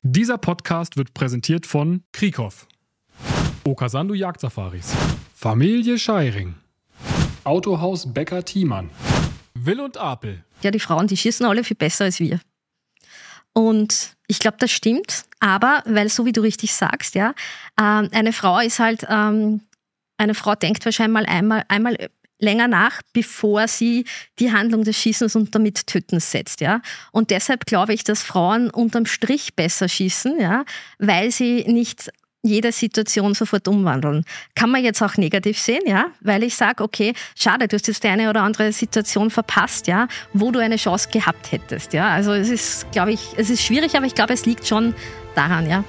Dieser Podcast wird präsentiert von Krieghoff, Okasandu Jagdsafaris, Familie Scheiring, Autohaus Becker Thiemann, Will und Apel. Ja, die Frauen, die schießen alle viel besser als wir. Und ich glaube, das stimmt. Aber, weil so wie du richtig sagst, ja, eine Frau ist halt, eine Frau denkt wahrscheinlich einmal länger nach, bevor sie die Handlung des Schießens und damit Tötens setzt, ja. Und deshalb glaube ich, dass Frauen unterm Strich besser schießen, ja, weil sie nicht jede Situation sofort umwandeln. Kann man jetzt auch negativ sehen, ja, weil ich sage, okay, schade, du hast jetzt eine oder andere Situation verpasst, ja, wo du eine Chance gehabt hättest, ja. Also es ist, glaube ich, es ist schwierig, aber ich glaube, es liegt schon daran, ja.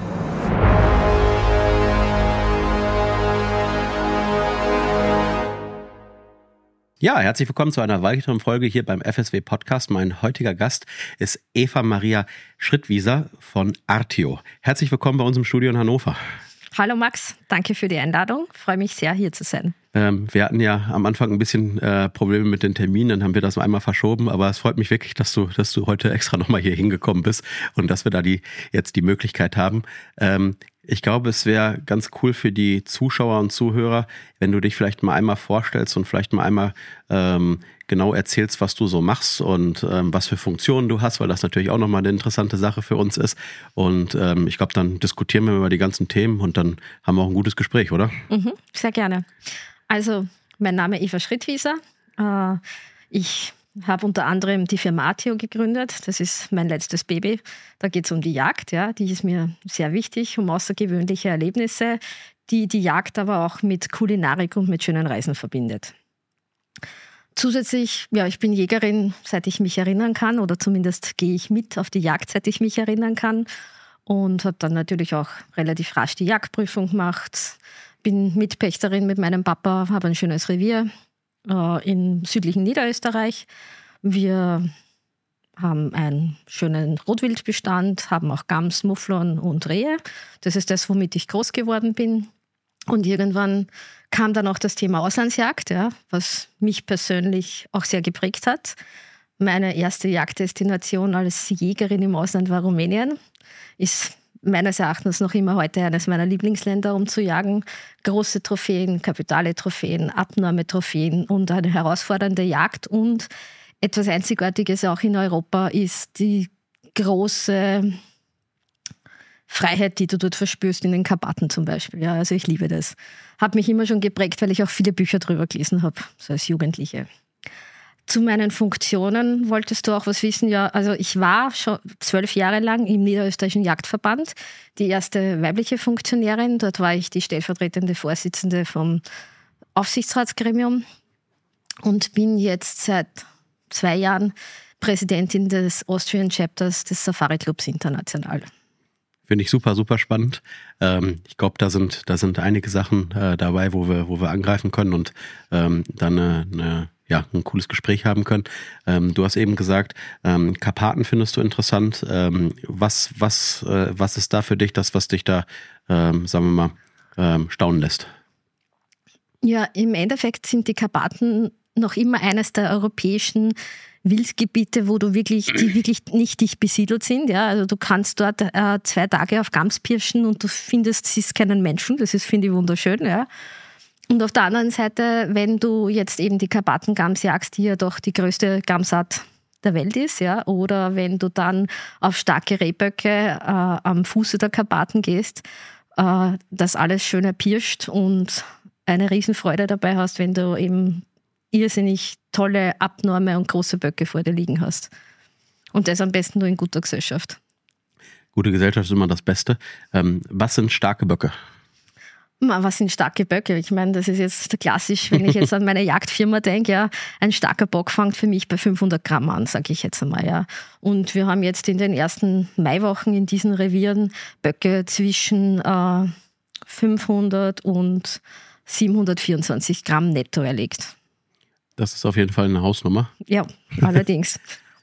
Ja, herzlich willkommen zu einer weiteren Folge hier beim FSW Podcast. Mein heutiger Gast ist Eva Maria Schrittwieser von Artio. Herzlich willkommen bei uns im Studio in Hannover. Hallo Max, danke für die Einladung. Freue mich sehr, hier zu sein. Wir hatten ja am Anfang ein bisschen Probleme mit den Terminen, dann haben wir das einmal verschoben, aber es freut mich wirklich, dass du heute extra nochmal hier hingekommen bist und dass wir da jetzt die Möglichkeit haben. Ich glaube, es wäre ganz cool für die Zuschauer und Zuhörer, wenn du dich vielleicht mal einmal vorstellst und vielleicht mal einmal genau erzählst, was du so machst und was für Funktionen du hast, weil das natürlich auch nochmal eine interessante Sache für uns ist. Und ich glaube, dann diskutieren wir über die ganzen Themen und dann haben wir auch ein gutes Gespräch, oder? Sehr gerne. Also, mein Name ist Eva Schrittwieser. Ich habe unter anderem die Firma Artio gegründet. Das ist mein letztes Baby. Da geht es um die Jagd. Ja. Die ist mir sehr wichtig, um außergewöhnliche Erlebnisse, die Jagd aber auch mit Kulinarik und mit schönen Reisen verbindet. Zusätzlich, ja, ich bin Jägerin, seit ich mich erinnern kann, oder zumindest gehe ich mit auf die Jagd, seit ich mich erinnern kann, und habe dann natürlich auch relativ rasch die Jagdprüfung gemacht. Bin Mitpächterin mit meinem Papa, habe ein schönes Revier im südlichen Niederösterreich. Wir haben einen schönen Rotwildbestand, haben auch Gams, Mufflon und Rehe. Das ist das, womit ich groß geworden bin. Und irgendwann kam dann auch das Thema Auslandsjagd, ja, was mich persönlich auch sehr geprägt hat. Meine erste Jagddestination als Jägerin im Ausland war Rumänien. Ist meines Erachtens noch immer heute eines meiner Lieblingsländer, um zu jagen. Große Trophäen, kapitale Trophäen, abnorme Trophäen und eine herausfordernde Jagd. Und etwas Einzigartiges auch in Europa ist die große Freiheit, die du dort verspürst, in den Karpaten zum Beispiel. Ja, also ich liebe das. Hat mich immer schon geprägt, weil ich auch viele Bücher drüber gelesen habe, so als Jugendliche. Zu meinen Funktionen wolltest du auch was wissen? Ja, also ich war schon 12 Jahre lang im Niederösterreichischen Jagdverband, die erste weibliche Funktionärin. Dort war ich die stellvertretende Vorsitzende vom Aufsichtsratsgremium und bin jetzt seit 2 Jahren Präsidentin des Austrian Chapters des Safari Clubs International. Finde ich super, super spannend. Ich glaube, da sind einige Sachen dabei, wo wir angreifen können und dann ein cooles Gespräch haben können. Du hast eben gesagt, Karpaten findest du interessant. Was ist da für dich das, was dich da, sagen wir mal, staunen lässt? Ja, im Endeffekt sind die Karpaten noch immer eines der europäischen Wildgebiete, die wirklich nicht dicht besiedelt sind. Ja, also du kannst dort 2 Tage auf Gams pirschen und du siehst keinen Menschen. Das ist, finde ich, wunderschön. Ja. Und auf der anderen Seite, wenn du jetzt eben die Karpatengams jagst, die ja doch die größte Gamsart der Welt ist, ja, oder wenn du dann auf starke Rehböcke am Fuße der Karpaten gehst, das alles schön erpirscht und eine Riesenfreude dabei hast, wenn du eben irrsinnig tolle, abnorme und große Böcke vor dir liegen hast. Und das am besten nur in guter Gesellschaft. Gute Gesellschaft ist immer das Beste. Was sind starke Böcke? Was sind starke Böcke? Ich meine, das ist jetzt klassisch, wenn ich jetzt an meine Jagdfirma denke, ja, ein starker Bock fängt für mich bei 500 Gramm an, sage ich jetzt einmal, ja. Und wir haben jetzt in den ersten Maiwochen in diesen Revieren Böcke zwischen 500 und 724 Gramm netto erlegt. Das ist auf jeden Fall eine Hausnummer. Ja, allerdings.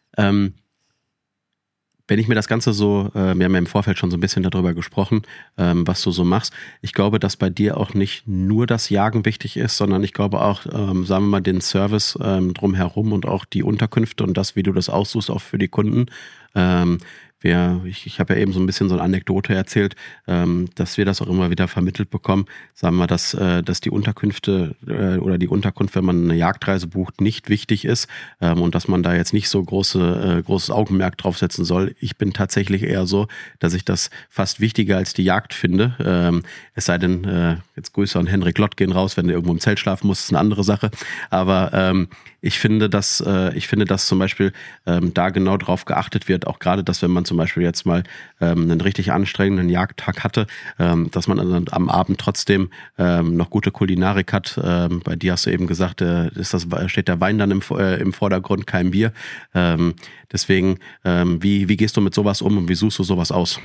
Wenn ich mir das Ganze so, wir haben ja im Vorfeld schon so ein bisschen darüber gesprochen, was du so machst. Ich glaube, dass bei dir auch nicht nur das Jagen wichtig ist, sondern ich glaube auch, sagen wir mal, den Service drumherum und auch die Unterkünfte und das, wie du das aussuchst, auch für die Kunden. Wir Ich habe ja eben so ein bisschen so eine Anekdote erzählt, dass wir das auch immer wieder vermittelt bekommen, sagen wir, dass die Unterkünfte oder die Unterkunft, wenn man eine Jagdreise bucht, nicht wichtig ist und dass man da jetzt nicht so großes Augenmerk draufsetzen soll. Ich bin tatsächlich eher so, dass ich das fast wichtiger als die Jagd finde. Es sei denn, jetzt Grüße an Henrik Lott gehen raus, wenn du irgendwo im Zelt schlafen musst, ist eine andere Sache. Aber ich finde, dass zum Beispiel da genau drauf geachtet wird, auch gerade, dass wenn man zum Beispiel jetzt mal einen richtig anstrengenden Jagdtag hatte, dass man dann am Abend trotzdem noch gute Kulinarik hat. Bei dir hast du eben gesagt, steht der Wein dann im Vordergrund, kein Bier. Deswegen, wie gehst du mit sowas um und wie suchst du sowas aus?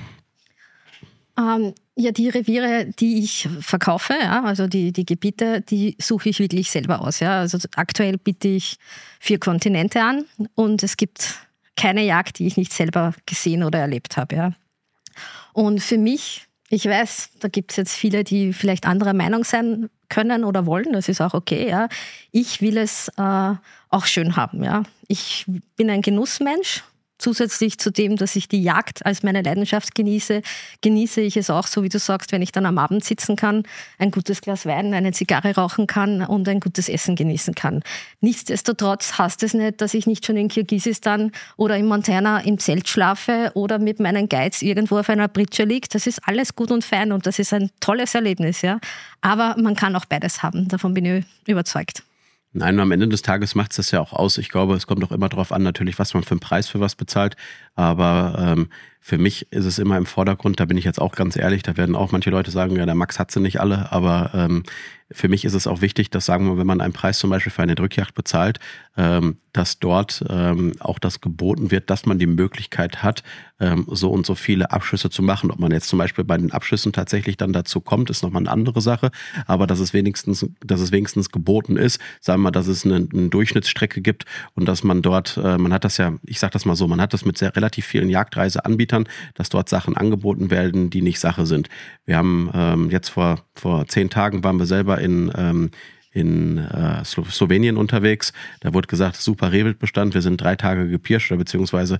Ja, die Reviere, die ich verkaufe, ja, also die Gebiete, die suche ich wirklich selber aus. Ja. Also aktuell biete ich 4 Kontinente an und es gibt keine Jagd, die ich nicht selber gesehen oder erlebt habe. Ja. Und für mich, ich weiß, da gibt es jetzt viele, die vielleicht anderer Meinung sein können oder wollen, das ist auch okay. Ja. Ich will es auch schön haben. Ja. Ich bin ein Genussmensch. Zusätzlich zu dem, dass ich die Jagd als meine Leidenschaft genieße ich es auch, so wie du sagst, wenn ich dann am Abend sitzen kann, ein gutes Glas Wein, eine Zigarre rauchen kann und ein gutes Essen genießen kann. Nichtsdestotrotz heißt es nicht, dass ich nicht schon in Kirgisistan oder in Montana im Zelt schlafe oder mit meinen Guides irgendwo auf einer Pritsche liege. Das ist alles gut und fein und das ist ein tolles Erlebnis. Ja. Aber man kann auch beides haben, davon bin ich überzeugt. Nein, am Ende des Tages macht es das ja auch aus. Ich glaube, es kommt auch immer darauf an, natürlich, was man für einen Preis für was bezahlt. Aber für mich ist es immer im Vordergrund, da bin ich jetzt auch ganz ehrlich, da werden auch manche Leute sagen, ja, der Max hat sie nicht alle. Aber für mich ist es auch wichtig, dass, sagen wir, wenn man einen Preis zum Beispiel für eine Drückjagd bezahlt, dass dort auch das geboten wird, dass man die Möglichkeit hat, so und so viele Abschüsse zu machen. Ob man jetzt zum Beispiel bei den Abschüssen tatsächlich dann dazu kommt, ist nochmal eine andere Sache. Aber dass es wenigstens geboten ist, sagen wir mal, dass es eine Durchschnittsstrecke gibt und dass man dort, man hat das ja, ich sag das mal so, man hat das mit relativ vielen Jagdreiseanbietern, dass dort Sachen angeboten werden, die nicht Sache sind. Wir haben jetzt vor 10 Tagen waren wir selber in Slowenien unterwegs. Da wurde gesagt, super Rehwildbestand. Wir sind 3 Tage gepirscht, oder beziehungsweise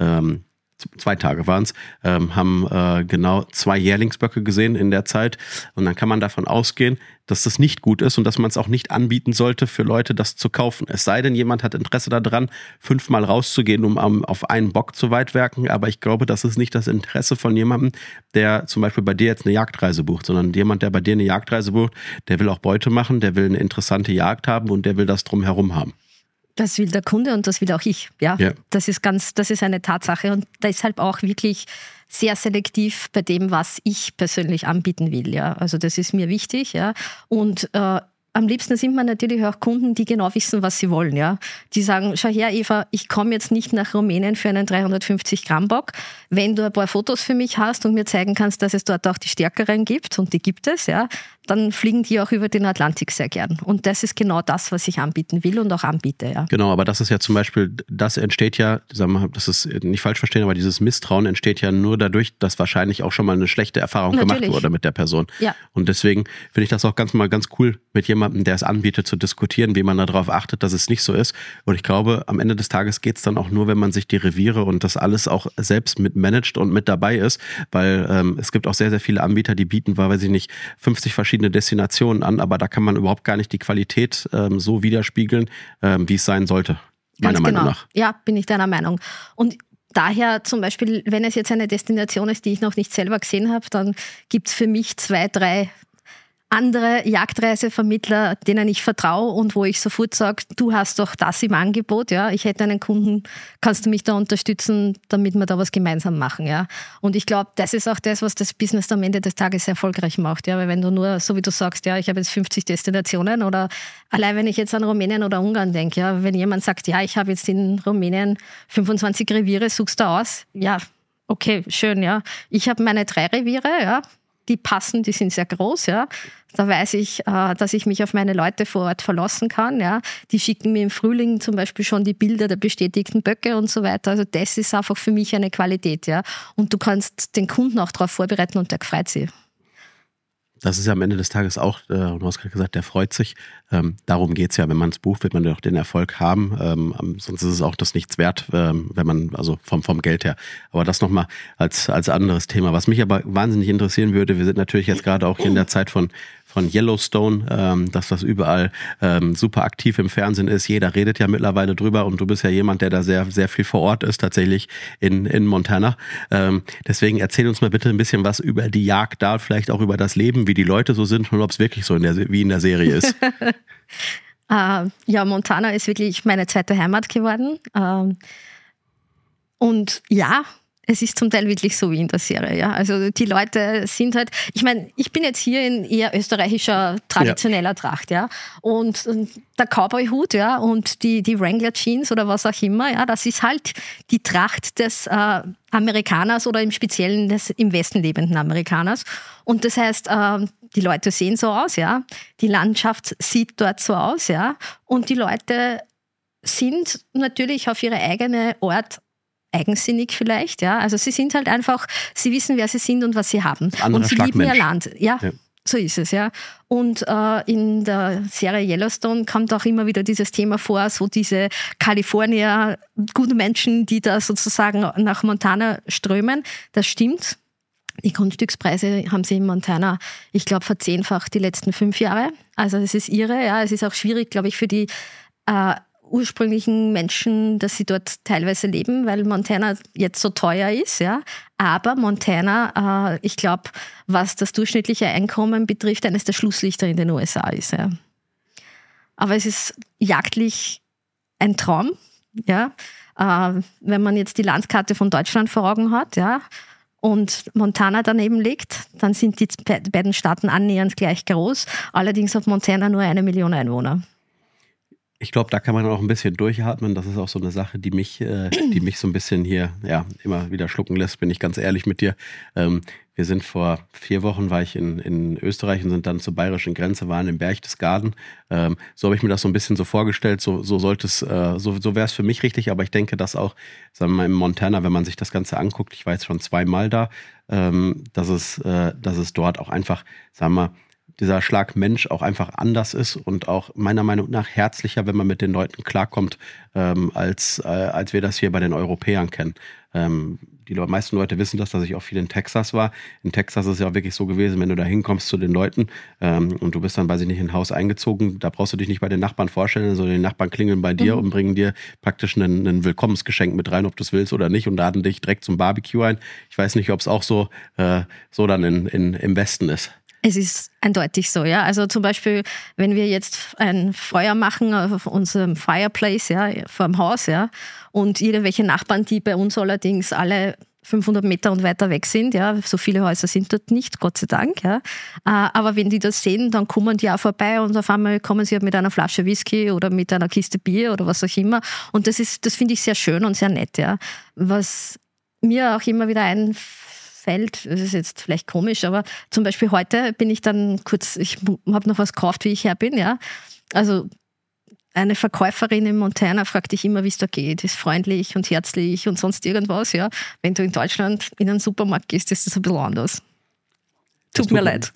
2 Tage waren es, haben genau 2 Jährlingsböcke gesehen in der Zeit. Und dann kann man davon ausgehen, dass das nicht gut ist und dass man es auch nicht anbieten sollte für Leute, das zu kaufen. Es sei denn, jemand hat Interesse daran, 5-mal rauszugehen, um auf einen Bock zu weitwerken. Aber ich glaube, das ist nicht das Interesse von jemandem, der zum Beispiel bei dir jetzt eine Jagdreise bucht, sondern jemand, der bei dir eine Jagdreise bucht, der will auch Beute machen, der will eine interessante Jagd haben und der will das drumherum haben. Das will der Kunde und das will auch ich. Ja. Das ist eine Tatsache und deshalb auch wirklich sehr selektiv bei dem, was ich persönlich anbieten will. Ja. Also das ist mir wichtig. Ja. Und am liebsten sind wir natürlich auch Kunden, die genau wissen, was sie wollen. Ja. Die sagen, schau her Eva, ich komme jetzt nicht nach Rumänien für einen 350 Gramm Bock. Wenn du ein paar Fotos für mich hast und mir zeigen kannst, dass es dort auch die stärkeren gibt, und die gibt es, ja, dann fliegen die auch über den Atlantik sehr gern. Und das ist genau das, was ich anbieten will und auch anbiete. Ja. Genau, aber das ist ja zum Beispiel, das entsteht ja, sagen wir mal, das ist nicht falsch verstehen, aber dieses Misstrauen entsteht ja nur dadurch, dass wahrscheinlich auch schon mal eine schlechte Erfahrung gemacht wurde mit der Person. Ja. Und deswegen finde ich das auch ganz cool, mit jemandem, der es anbietet, zu diskutieren, wie man darauf achtet, dass es nicht so ist. Und ich glaube, am Ende des Tages geht es dann auch nur, wenn man sich die Reviere und das alles auch selbst mit managt und mit dabei ist, weil es gibt auch sehr, sehr viele Anbieter, die bieten, weiß ich nicht, 50 verschiedene Destinationen an, aber da kann man überhaupt gar nicht die Qualität so widerspiegeln, wie es sein sollte, meiner Meinung nach. Ja, bin ich deiner Meinung. Und daher zum Beispiel, wenn es jetzt eine Destination ist, die ich noch nicht selber gesehen habe, dann gibt es für mich 2, 3 andere Jagdreisevermittler, denen ich vertraue und wo ich sofort sage, du hast doch das im Angebot, ja, ich hätte einen Kunden, kannst du mich da unterstützen, damit wir da was gemeinsam machen, ja. Und ich glaube, das ist auch das, was das Business am Ende des Tages erfolgreich macht, ja, weil wenn du nur, so wie du sagst, ja, ich habe jetzt 50 Destinationen oder allein wenn ich jetzt an Rumänien oder Ungarn denke, ja, wenn jemand sagt, ja, ich habe jetzt in Rumänien 25 Reviere, suchst du aus, ja, okay, schön, ja. Ich habe meine 3 Reviere, ja, die passen, die sind sehr groß, ja. Da weiß ich, dass ich mich auf meine Leute vor Ort verlassen kann, ja. Die schicken mir im Frühling zum Beispiel schon die Bilder der bestätigten Böcke und so weiter. Also das ist einfach für mich eine Qualität, ja. Und du kannst den Kunden auch darauf vorbereiten und der freut sich. Das ist ja am Ende des Tages auch, du hast gerade gesagt, der freut sich. Darum geht's ja, wenn man es bucht, wird man doch den Erfolg haben. Sonst ist es auch das nichts wert, wenn man, also vom Geld her. Aber das nochmal als anderes Thema. Was mich aber wahnsinnig interessieren würde, wir sind natürlich jetzt gerade auch hier in der Zeit von Yellowstone, dass das überall super aktiv im Fernsehen ist. Jeder redet ja mittlerweile drüber und du bist ja jemand, der da sehr, sehr viel vor Ort ist, tatsächlich in Montana. Deswegen erzähl uns mal bitte ein bisschen was über die Jagd da, vielleicht auch über das Leben, wie die Leute so sind und ob es wirklich so wie in der Serie ist. Ja, Montana ist wirklich meine zweite Heimat geworden. Und ja, es ist zum Teil wirklich so wie in der Serie. Ja? Also die Leute sind halt, ich meine, ich bin jetzt hier in eher österreichischer, traditioneller Tracht, ja. Und der Cowboy-Hut, ja, und die Wrangler-Jeans oder was auch immer, ja, das ist halt die Tracht des Amerikaners oder im Speziellen des im Westen lebenden Amerikaners. Und das heißt, die Leute sehen so aus, ja. Die Landschaft sieht dort so aus, ja. Und die Leute sind natürlich auf ihre eigene Art eigensinnig vielleicht, ja. Also sie sind halt einfach, sie wissen, wer sie sind und was sie haben. Und sie lieben ihr Land. Ja, so ist es, ja. Und in der Serie Yellowstone kommt auch immer wieder dieses Thema vor, so diese Kalifornier, gute Menschen, die da sozusagen nach Montana strömen. Das stimmt. Die Grundstückspreise haben sie in Montana, ich glaube, verzehnfacht die letzten 5 Jahre. Also es ist irre, ja. Es ist auch schwierig, glaube ich, für die ursprünglichen Menschen, dass sie dort teilweise leben, weil Montana jetzt so teuer ist, ja. Aber Montana, ich glaube, was das durchschnittliche Einkommen betrifft, eines der Schlusslichter in den USA ist, ja. Aber es ist jagdlich ein Traum, ja. Wenn man jetzt die Landkarte von Deutschland vor Augen hat, ja, und Montana daneben liegt, dann sind die beiden Staaten annähernd gleich groß. Allerdings hat Montana nur 1 Million Einwohner. Ich glaube, da kann man auch ein bisschen durchatmen. Das ist auch so eine Sache, die mich so ein bisschen hier immer wieder schlucken lässt, bin ich ganz ehrlich mit dir. Wir sind vor 4 Wochen, war ich in Österreich und sind dann zur bayerischen Grenze, waren im Berchtesgaden. So habe ich mir das so ein bisschen so vorgestellt, so sollte es, so wäre es für mich richtig, aber ich denke, dass auch, sagen wir mal, in Montana, wenn man sich das Ganze anguckt, ich war jetzt schon 2-mal da, dass es dort auch einfach, sagen wir mal, dieser Schlag Mensch auch einfach anders ist und auch meiner Meinung nach herzlicher, wenn man mit den Leuten klarkommt, als wir das hier bei den Europäern kennen. Die meisten Leute wissen das, dass ich auch viel in Texas war. In Texas ist es ja auch wirklich so gewesen, wenn du da hinkommst zu den Leuten und du bist dann, weiß ich nicht, in ein Haus eingezogen, da brauchst du dich nicht bei den Nachbarn vorstellen, sondern die Nachbarn klingeln bei dir und bringen dir praktisch ein Willkommensgeschenk mit rein, ob du es willst oder nicht, und laden dich direkt zum Barbecue ein. Ich weiß nicht, ob es auch so dann im Westen ist. Es ist eindeutig so, ja. Also zum Beispiel, wenn wir jetzt ein Feuer machen auf unserem Fireplace, ja, vor dem Haus, ja, und irgendwelche Nachbarn, die bei uns allerdings alle 500 Meter und weiter weg sind, ja, so viele Häuser sind dort nicht, Gott sei Dank, ja. Aber wenn die das sehen, dann kommen die auch vorbei und auf einmal kommen sie halt mit einer Flasche Whisky oder mit einer Kiste Bier oder was auch immer. Und das finde ich sehr schön und sehr nett, ja. Was mir auch immer wieder einfällt, das ist jetzt vielleicht komisch, aber zum Beispiel heute bin ich dann kurz, ich habe noch was gekauft, wie ich her bin, ja. Also eine Verkäuferin in Montana fragt dich immer, wie es da geht, ist freundlich und herzlich und sonst irgendwas, ja. Wenn du in Deutschland in einen Supermarkt gehst, ist das ein bisschen anders. Tut mir leid.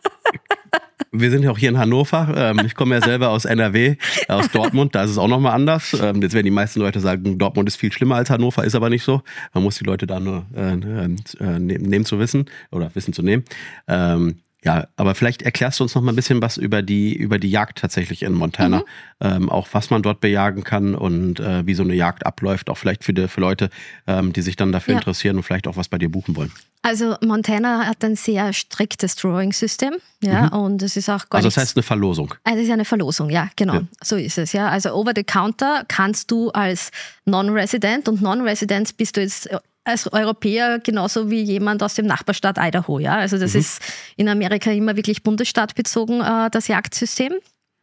Wir sind ja auch hier in Hannover. Ich komme ja selber aus NRW, aus Dortmund. Da ist es auch nochmal anders. Jetzt werden die meisten Leute sagen, Dortmund ist viel schlimmer als Hannover, ist aber nicht so. Man muss die Leute da nur nehmen zu wissen oder wissen zu nehmen. Ja, aber vielleicht erklärst du uns noch mal ein bisschen was über die Jagd tatsächlich in Montana. Auch was man dort bejagen kann und wie so eine Jagd abläuft. Auch vielleicht für Leute, die sich dann dafür interessieren und vielleicht auch was bei dir buchen wollen. Also Montana hat ein sehr striktes Drawing-System, ja, und es ist auch gar nicht... Also das heißt eine Verlosung? Das ist eine Verlosung, ja, genau, ja. So ist es, ja. Also over the counter kannst du als Non-Resident, und Non-Resident bist du jetzt als Europäer genauso wie jemand aus dem Nachbarstaat Idaho, ja. Also das ist in Amerika immer wirklich bundesstaatbezogen, das Jagdsystem.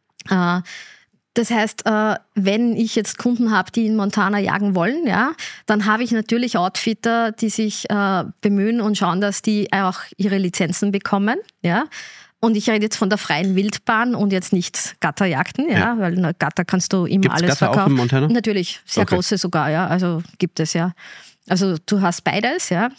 Das heißt, wenn ich jetzt Kunden habe, die in Montana jagen wollen, ja, dann habe ich natürlich Outfitter, die sich bemühen und schauen, dass die auch ihre Lizenzen bekommen, ja. Und ich rede jetzt von der freien Wildbahn und jetzt nicht Gatterjagden, ja, weil in Gatter kannst du immer alles Gatter verkaufen. Auch in Montana? Natürlich, sehr große sogar, ja, also gibt es ja. Also du hast beides, ja.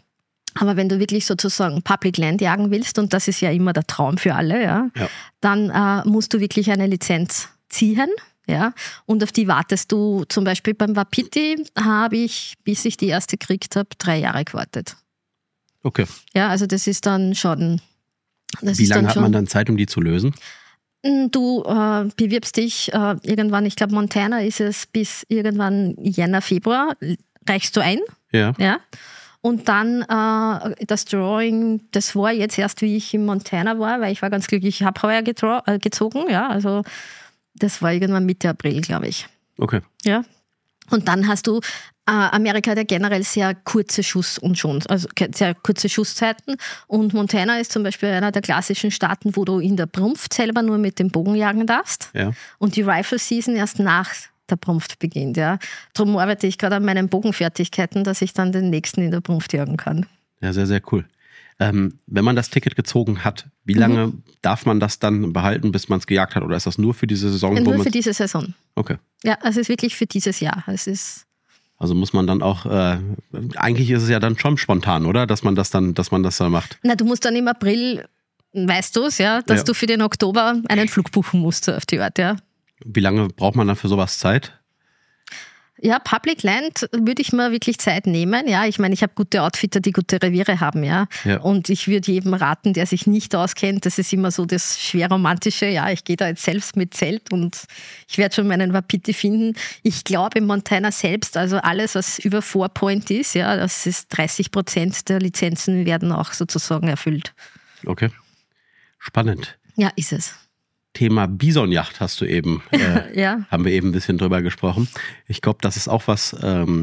Aber wenn du wirklich sozusagen Public Land jagen willst, und das ist ja immer der Traum für alle, ja. Dann musst du wirklich eine Lizenz ziehen. Ja, und auf die wartest du. Zum Beispiel beim Wapiti habe ich, bis ich die erste gekriegt habe, 3 Jahre gewartet. Okay. Ja, also das ist dann schon... Wie lange hat man dann Zeit, um die zu lösen? Du bewirbst dich irgendwann, ich glaube Montana ist es bis irgendwann Jänner, Februar, reichst du ein. Ja. Und dann das Drawing, das war jetzt erst, wie ich in Montana war, weil ich war ganz glücklich, ich habe heuer gezogen, ja, also das war irgendwann Mitte April, glaube ich. Okay. Ja. Und dann hast du Amerika hat ja generell sehr kurze also sehr kurze Schusszeiten. Und Montana ist zum Beispiel einer der klassischen Staaten, wo du in der Brunft selber nur mit dem Bogen jagen darfst. Ja. Und die Rifle Season erst nach der Brunft beginnt. Ja. Darum arbeite ich gerade an meinen Bogenfertigkeiten, dass ich dann den nächsten in der Brunft jagen kann. Ja, sehr, sehr cool. Wenn man das Ticket gezogen hat, wie lange darf man das dann behalten, bis man es gejagt hat? Oder ist das nur für diese Saison? Nur für diese Saison. Okay. Ja, es ist wirklich für dieses Jahr. Also muss man dann auch, eigentlich ist es ja dann schon spontan, oder? Dass man das dann macht. Na, du musst dann im April, weißt du es, ja, dass du für den Oktober einen Flug buchen musst auf die Art, ja. Wie lange braucht man dann für sowas Zeit? Ja, Public Land würde ich mir wirklich Zeit nehmen. Ja, ich meine, ich habe gute Outfitter, die gute Reviere haben, ja. Und ich würde jedem raten, der sich nicht auskennt, das ist immer so das schwer romantische. Ja, ich gehe da jetzt selbst mit Zelt und ich werde schon meinen Wapiti finden. Ich glaube, in Montana selbst, also alles, was über 4 Point ist, ja, das ist 30% der Lizenzen werden auch sozusagen erfüllt. Okay. Spannend. Ja, ist es. Thema Bisonjagd hast du eben, haben wir eben ein bisschen drüber gesprochen. Ich glaube, das ist auch was,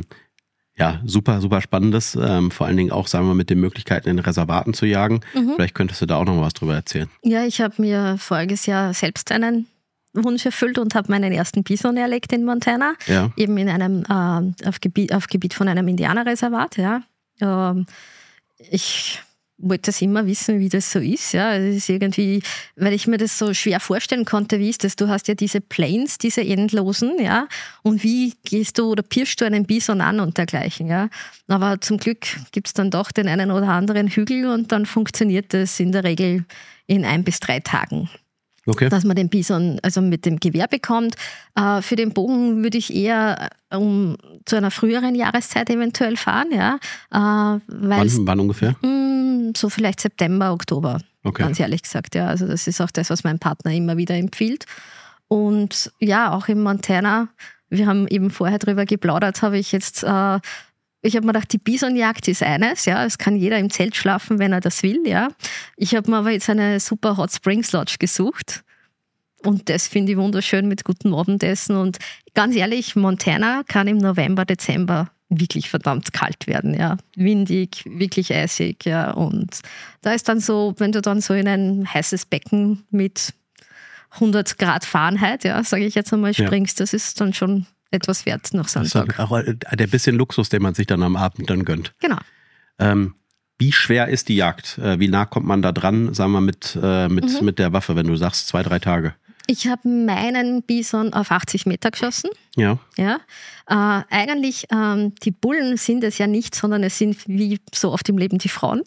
super, super Spannendes. Vor allen Dingen auch, sagen wir mal, mit den Möglichkeiten in Reservaten zu jagen. Vielleicht könntest du da auch noch mal was drüber erzählen. Ja, ich habe mir voriges Jahr selbst einen Wunsch erfüllt und habe meinen ersten Bison erlegt in Montana. Ja. Eben in einem, auf Gebiet von einem Indianerreservat, ja. Ich wollte das immer wissen, wie das so ist. Ja, es ist irgendwie, weil ich mir das so schwer vorstellen konnte, wie ist das? Du hast ja diese Plains, diese endlosen, ja, und wie gehst du oder pirschst du einen Bison an und dergleichen, ja. Aber zum Glück gibt es dann doch den einen oder anderen Hügel und dann funktioniert das in der Regel in 1 bis 3 Tagen. Okay. Dass man den Bison also mit dem Gewehr bekommt. Für den Bogen würde ich eher zu einer früheren Jahreszeit eventuell fahren. Ja, wann ungefähr? So vielleicht September, Oktober, ganz ehrlich gesagt. Ja, also das ist auch das, was mein Partner immer wieder empfiehlt. Und ja, auch in Montana, wir haben eben vorher drüber geplaudert, habe ich jetzt... Ich habe mir gedacht, die Bisonjagd ist eines, ja, es kann jeder im Zelt schlafen, wenn er das will, ja. Ich habe mir aber jetzt eine super Hot Springs Lodge gesucht und das finde ich wunderschön mit gutem Abendessen und ganz ehrlich, Montana kann im November, Dezember wirklich verdammt kalt werden, ja. Windig, wirklich eisig, ja, und da ist dann so, wenn du dann so in ein heißes Becken mit 100 Grad Fahrenheit, ja, sage ich jetzt einmal, springst, das ist dann schon etwas wert nach Sonntag. Das ist auch der bisschen Luxus, den man sich dann am Abend dann gönnt. Genau. Wie schwer ist die Jagd? Wie nah kommt man da dran, sagen wir mit der Waffe, wenn du sagst 2-3 Tage? Ich habe meinen Bison auf 80 Meter geschossen. Ja. Eigentlich, die Bullen sind es ja nicht, sondern es sind wie so oft im Leben die Frauen.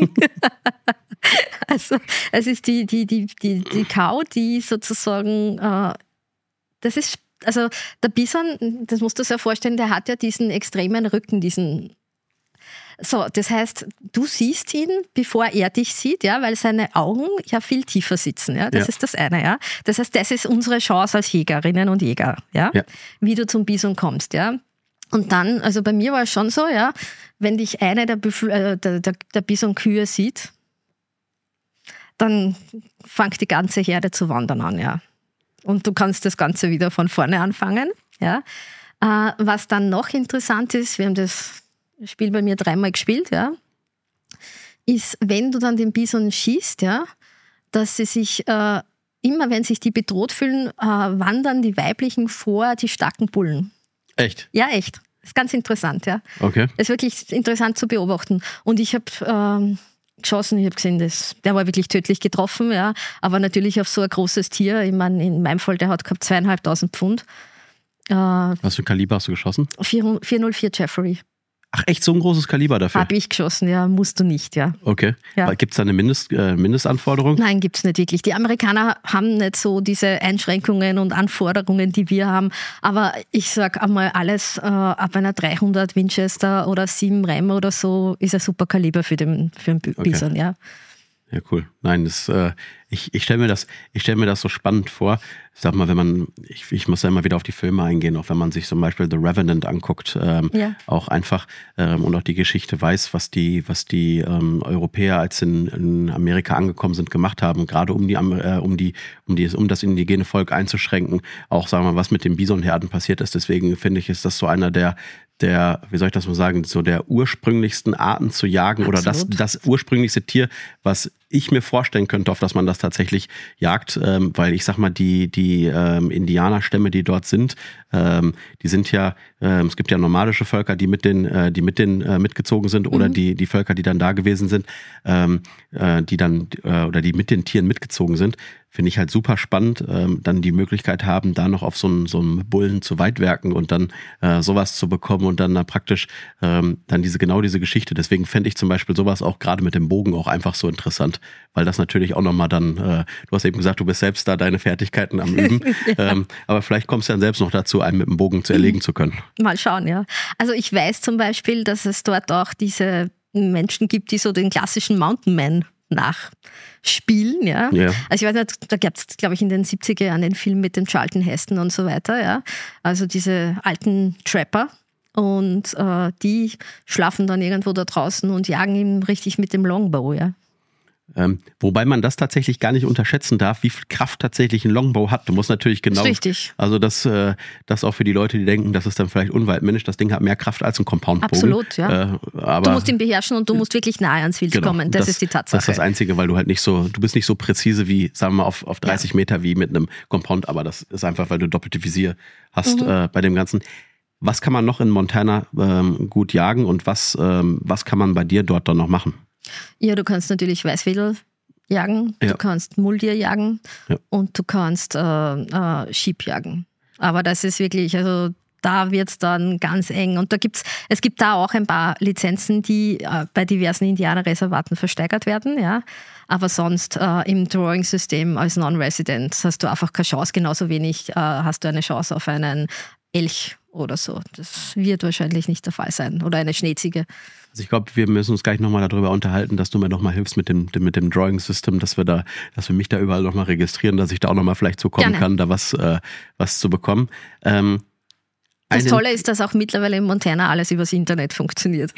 Also es ist die Cow, die sozusagen, das ist also der Bison, das musst du dir ja vorstellen, der hat ja diesen extremen Rücken, so, das heißt, du siehst ihn, bevor er dich sieht, ja, weil seine Augen ja viel tiefer sitzen, ja, das ist das eine, ja. Das heißt, das ist unsere Chance als Jägerinnen und Jäger, ja, wie du zum Bison kommst, ja. Und dann, also bei mir war es schon so, ja, wenn dich eine der Bison-Kühe sieht, dann fängt die ganze Herde zu wandern an, ja. Und du kannst das Ganze wieder von vorne anfangen. Ja. Was dann noch interessant ist, wir haben das Spiel bei mir 3-mal gespielt, ja, ist, wenn du dann den Bison schießt, ja, dass sie sich immer, wenn sich die bedroht fühlen, wandern die Weiblichen vor die starken Bullen. Echt? Ja, echt. Das ist ganz interessant, ja. Okay. Das ist wirklich interessant zu beobachten. Und ich habe geschossen, ich habe gesehen, der war wirklich tödlich getroffen, ja, aber natürlich auf so ein großes Tier, ich meine, in meinem Fall, der hat gehabt 2.500 Pfund. Was für ein Kaliber hast du geschossen? 404 Jeffrey. Ach echt, so ein großes Kaliber dafür? Habe ich geschossen, ja, musst du nicht, ja. Okay. Ja. Gibt es da eine Mindestanforderung? Nein, gibt es nicht wirklich. Die Amerikaner haben nicht so diese Einschränkungen und Anforderungen, die wir haben. Aber ich sage einmal, alles ab einer 300 Winchester oder 7 Rem oder so ist ein super Kaliber für einen Bison, ja. Ja, cool. Nein, ich stelle mir das so spannend vor. Ich sag mal, ich muss ja immer wieder auf die Filme eingehen, auch wenn man sich zum Beispiel The Revenant anguckt, auch einfach und auch die Geschichte weiß, was die Europäer, als in Amerika angekommen sind, gemacht haben, gerade um das indigene Volk einzuschränken, auch sagen wir mal, was mit den Bisonherden passiert ist. Deswegen finde ich, ist das so einer der, wie soll ich das mal sagen, so der ursprünglichsten Arten zu jagen. Absolut. Oder das ursprünglichste Tier, was ich mir vorstellen könnte, auf das man das tatsächlich jagt, weil ich sag mal, die Indianerstämme, die dort sind, die sind ja, es gibt ja nomadische Völker, die mitgezogen sind oder die Völker, die dann da gewesen sind, die mit den Tieren mitgezogen sind. Finde ich halt super spannend, dann die Möglichkeit haben, da noch auf so einem Bullen zu weitwerken und dann sowas zu bekommen und dann praktisch dann diese Geschichte. Deswegen fände ich zum Beispiel sowas auch gerade mit dem Bogen auch einfach so interessant, weil das natürlich auch nochmal dann, du hast eben gesagt, du bist selbst da deine Fertigkeiten am Üben, ja. Aber vielleicht kommst du dann selbst noch dazu, einen mit dem Bogen zu erlegen zu können. Mal schauen, ja. Also ich weiß zum Beispiel, dass es dort auch diese Menschen gibt, die so den klassischen Mountain Man nachspielen, ja. Also ich weiß nicht, da gab es, glaube ich, in den 70er Jahren den Film mit dem Charlton Heston und so weiter, ja. Also diese alten Trapper und die schlafen dann irgendwo da draußen und jagen ihn richtig mit dem Longbow, ja. Wobei man das tatsächlich gar nicht unterschätzen darf, wie viel Kraft tatsächlich ein Longbow hat. Du musst natürlich genau, richtig. Also das auch für die Leute, die denken, das ist dann vielleicht unwaldmännisch, das Ding hat mehr Kraft als ein Compoundbogen. Absolut, ja. Aber du musst ihn beherrschen und du musst wirklich nahe ans Wild kommen. Das ist die Tatsache. Das ist das Einzige, weil du halt du bist nicht so präzise wie, sagen wir mal, auf 30 Meter wie mit einem Compound, aber das ist einfach, weil du doppelte Visier hast bei dem Ganzen. Was kann man noch in Montana gut jagen und was kann man bei dir dort dann noch machen? Ja, du kannst natürlich Weißwedel jagen, du kannst Muldeer jagen und du kannst Sheep jagen. Aber das ist wirklich, also da wird es dann ganz eng. Und es gibt da auch ein paar Lizenzen, die bei diversen Indianerreservaten versteigert werden, ja. Aber sonst im Drawing-System als Non-Resident hast du einfach keine Chance, genauso wenig hast du eine Chance auf einen Elch oder so. Das wird wahrscheinlich nicht der Fall sein. Oder eine Schneeziege. Also ich glaube, wir müssen uns gleich nochmal darüber unterhalten, dass du mir nochmal hilfst mit dem Drawing-System, dass wir mich da überall nochmal registrieren, dass ich da auch nochmal vielleicht zukommen kann, da was zu bekommen. Das Tolle ist, dass auch mittlerweile in Montana alles übers Internet funktioniert.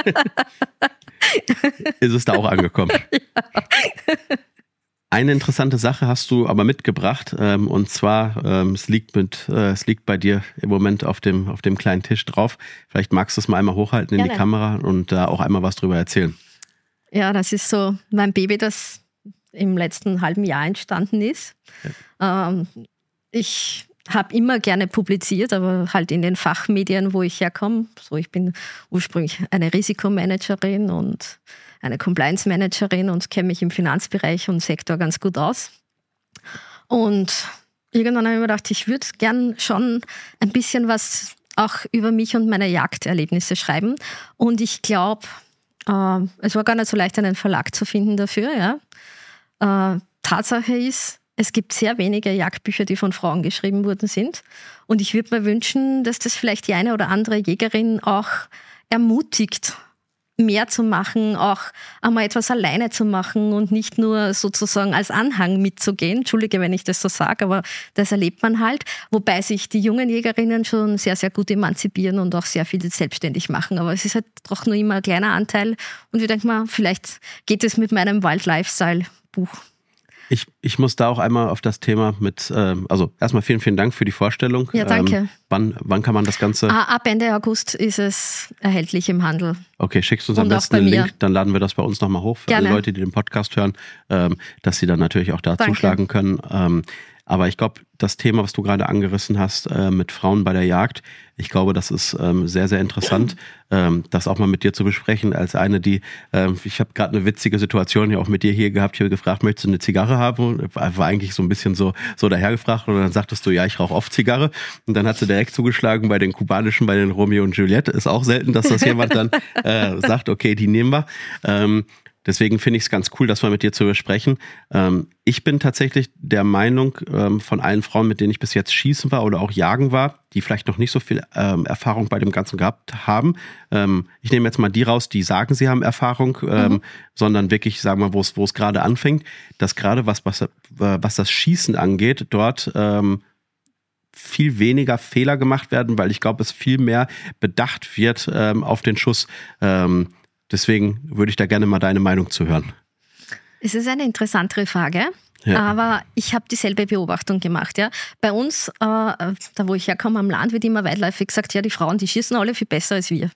Ist es da auch angekommen? Ja. Eine interessante Sache hast du aber mitgebracht, und zwar, es liegt bei dir im Moment auf dem kleinen Tisch drauf. Vielleicht magst du es mal einmal hochhalten in die Kamera und da auch einmal was drüber erzählen. Ja, das ist so mein Baby, das im letzten halben Jahr entstanden ist. Ja. Ich habe immer gerne publiziert, aber halt in den Fachmedien, wo ich herkomme. So, ich bin ursprünglich eine Risikomanagerin und eine Compliance-Managerin und kenne mich im Finanzbereich und Sektor ganz gut aus. Und irgendwann habe ich mir gedacht, ich würde gern schon ein bisschen was auch über mich und meine Jagderlebnisse schreiben. Und ich glaube, es war gar nicht so leicht, einen Verlag zu finden dafür. Ja. Tatsache ist, es gibt sehr wenige Jagdbücher, die von Frauen geschrieben worden sind. Und ich würde mir wünschen, dass das vielleicht die eine oder andere Jägerin auch ermutigt, mehr zu machen, auch einmal etwas alleine zu machen und nicht nur sozusagen als Anhang mitzugehen. Entschuldige, wenn ich das so sage, aber das erlebt man halt. Wobei sich die jungen Jägerinnen schon sehr, sehr gut emanzipieren und auch sehr viel selbstständig machen. Aber es ist halt doch nur immer ein kleiner Anteil. Und ich denke mal, vielleicht geht es mit meinem Wild-Lifestyle-Buch. Ich muss da auch einmal auf das Thema also erstmal vielen Dank für die Vorstellung. Ja, danke. Wann kann man das Ganze? Ab Ende August ist es erhältlich im Handel. Okay, schickst du uns am besten einen Link, dann laden wir das bei uns nochmal hoch für alle Leute, die den Podcast hören, dass sie dann natürlich auch da zuschlagen können. Aber ich glaube, das Thema, was du gerade angerissen hast mit Frauen bei der Jagd, ich glaube, das ist sehr, sehr interessant, das auch mal mit dir zu besprechen, als eine, die, ich habe gerade eine witzige Situation ja auch mit dir hier gehabt, ich habe gefragt, möchtest du eine Zigarre haben? War eigentlich so ein bisschen so dahergefragt und dann sagtest du, ja, ich rauche oft Zigarre und dann hat sie direkt zugeschlagen bei den kubanischen, bei den Romeo und Juliette. Ist auch selten, dass das jemand dann sagt, okay, die nehmen wir. Deswegen finde ich es ganz cool, das mal mit dir zu besprechen. Ich bin tatsächlich der Meinung, von allen Frauen, mit denen ich bis jetzt schießen war oder auch jagen war, die vielleicht noch nicht so viel Erfahrung bei dem Ganzen gehabt haben. Ich nehme jetzt mal die raus, die sagen, sie haben Erfahrung, sondern wirklich, sagen wir, wo es gerade anfängt, dass gerade was das Schießen angeht, dort viel weniger Fehler gemacht werden, weil ich glaube, es viel mehr bedacht wird auf den Schuss. Deswegen würde ich da gerne mal deine Meinung zu hören. Es ist eine interessantere Frage, aber ich habe dieselbe Beobachtung gemacht. Ja. Bei uns, da wo ich herkomme am Land, wird immer weitläufig gesagt, ja, die Frauen, die schießen alle viel besser als wir.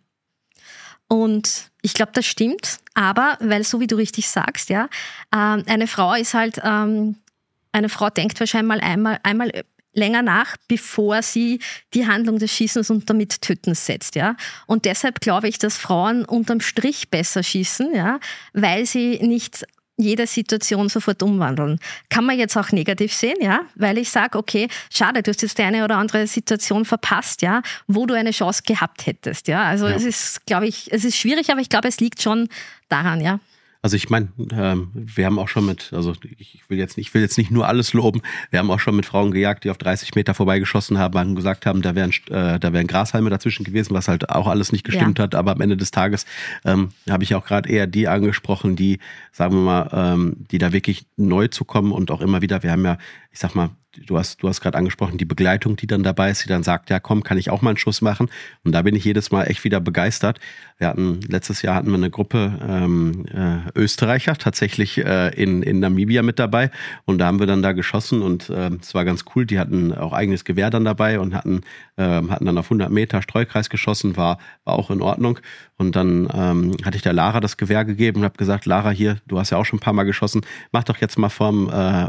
Und ich glaube, das stimmt, aber weil, so wie du richtig sagst, ja, eine Frau ist halt, eine Frau denkt wahrscheinlich einmal länger nach, bevor sie die Handlung des Schießens und damit Tötens setzt, ja. Und deshalb glaube ich, dass Frauen unterm Strich besser schießen, ja, weil sie nicht jede Situation sofort umwandeln. Kann man jetzt auch negativ sehen, ja, weil ich sage, okay, schade, du hast jetzt eine oder andere Situation verpasst, ja, wo du eine Chance gehabt hättest, ja. Also es ist, glaube ich, es ist schwierig, aber ich glaube, es liegt schon daran, ja. Also ich meine, wir haben auch schon ich will jetzt nicht nur alles loben, wir haben auch schon mit Frauen gejagt, die auf 30 Meter vorbeigeschossen haben und gesagt haben, da wären Grashalme dazwischen gewesen, was halt auch alles nicht gestimmt hat, aber am Ende des Tages habe ich auch gerade eher die angesprochen, die, sagen wir mal, die da wirklich neu zu kommen und auch immer wieder, wir haben ja, ich sag mal, du hast gerade angesprochen, die Begleitung, die dann dabei ist, die dann sagt, ja komm, kann ich auch mal einen Schuss machen? Und da bin ich jedes Mal echt wieder begeistert. Letztes Jahr hatten wir eine Gruppe Österreicher tatsächlich in Namibia mit dabei und da haben wir dann da geschossen und es war ganz cool. Die hatten auch eigenes Gewehr dann dabei und hatten dann auf 100 Meter Streukreis geschossen, war auch in Ordnung. Und dann hatte ich der Lara das Gewehr gegeben und habe gesagt, Lara, hier, du hast ja auch schon ein paar Mal geschossen, mach doch jetzt mal vom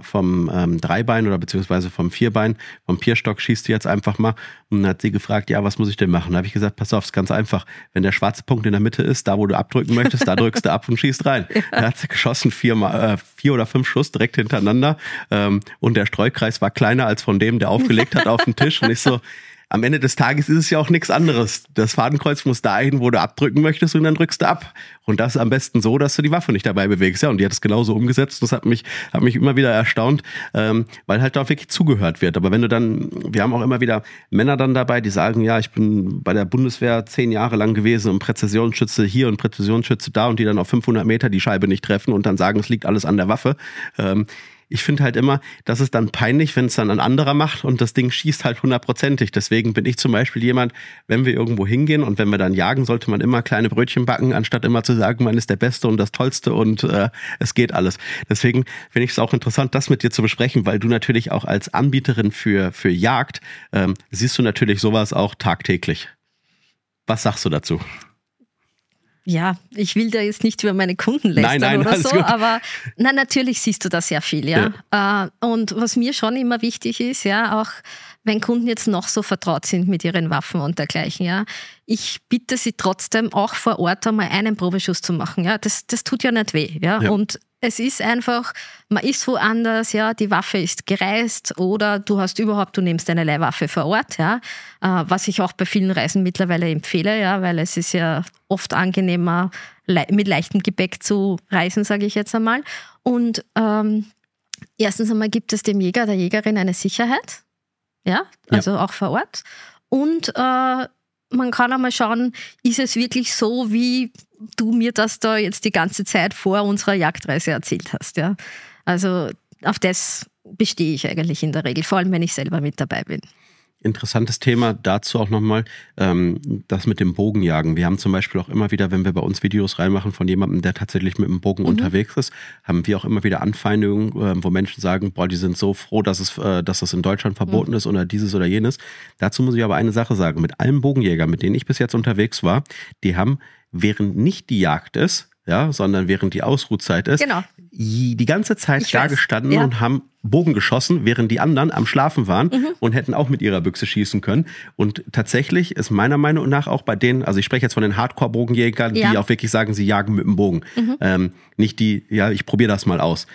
Dreibein oder beziehungsweise vom Vierbein, vom Pierstock schießt du jetzt einfach mal. Und dann hat sie gefragt, ja, was muss ich denn machen? Da habe ich gesagt, pass auf, ist ganz einfach. Wenn der schwarze Punkt in der Mitte ist, da wo du abdrücken möchtest, da drückst du ab und schießt rein. Ja. Da hat sie geschossen, 4 oder 5 Schuss direkt hintereinander. Und der Streukreis war kleiner als von dem, der aufgelegt hat auf den Tisch. Und ich so, am Ende des Tages ist es ja auch nichts anderes. Das Fadenkreuz muss dahin, wo du abdrücken möchtest und dann drückst du ab. Und das am besten so, dass du die Waffe nicht dabei bewegst. Ja, und die hat es genauso umgesetzt. Das hat mich immer wieder erstaunt, weil halt da wirklich zugehört wird. Aber wenn du dann, wir haben auch immer wieder Männer dann dabei, die sagen, ja, ich bin bei der Bundeswehr 10 Jahre lang gewesen und Präzisionsschütze hier und Präzisionsschütze da und die dann auf 500 Meter die Scheibe nicht treffen und dann sagen, es liegt alles an der Waffe. Ich finde halt immer, das ist dann peinlich, wenn es dann ein anderer macht und das Ding schießt halt 100%ig. Deswegen bin ich zum Beispiel jemand, wenn wir irgendwo hingehen und wenn wir dann jagen, sollte man immer kleine Brötchen backen, anstatt immer zu sagen, man ist der Beste und das Tollste und es geht alles. Deswegen finde ich es auch interessant, das mit dir zu besprechen, weil du natürlich auch als Anbieterin für Jagd siehst du natürlich sowas auch tagtäglich. Was sagst du dazu? Ja, ich will da jetzt nicht über meine Kunden lästern oder so, aber natürlich siehst du da sehr viel, ja. Und was mir schon immer wichtig ist, ja, auch wenn Kunden jetzt noch so vertraut sind mit ihren Waffen und dergleichen, ja, ich bitte sie trotzdem auch vor Ort einmal einen Probeschuss zu machen, ja. Das tut ja nicht weh, ja. Und es ist einfach, man ist woanders, ja, die Waffe ist gereist oder du nimmst eine Leihwaffe vor Ort, ja, was ich auch bei vielen Reisen mittlerweile empfehle, ja, weil es ist ja oft angenehmer, mit leichtem Gepäck zu reisen, sage ich jetzt einmal. Und erstens einmal gibt es dem Jäger, der Jägerin eine Sicherheit, ja, also auch vor Ort. Und man kann einmal schauen, ist es wirklich so, wie du mir das da jetzt die ganze Zeit vor unserer Jagdreise erzählt hast. Ja? Also auf das bestehe ich eigentlich in der Regel, vor allem wenn ich selber mit dabei bin. Interessantes Thema dazu auch nochmal, das mit dem Bogenjagen. Wir haben zum Beispiel auch immer wieder, wenn wir bei uns Videos reinmachen von jemandem, der tatsächlich mit dem Bogen unterwegs ist, haben wir auch immer wieder Anfeindungen, wo Menschen sagen, boah, die sind so froh, dass das in Deutschland verboten ist oder dieses oder jenes. Dazu muss ich aber eine Sache sagen, mit allen Bogenjägern, mit denen ich bis jetzt unterwegs war, die haben, während nicht die Jagd ist, ja, sondern während die Ausruhzeit ist, die ganze Zeit da gestanden und haben Bogen geschossen, während die anderen am Schlafen waren und hätten auch mit ihrer Büchse schießen können. Und tatsächlich ist meiner Meinung nach auch bei denen, also ich spreche jetzt von den Hardcore-Bogenjägern, die auch wirklich sagen, sie jagen mit dem Bogen. Nicht die, ja, ich probiere das mal aus.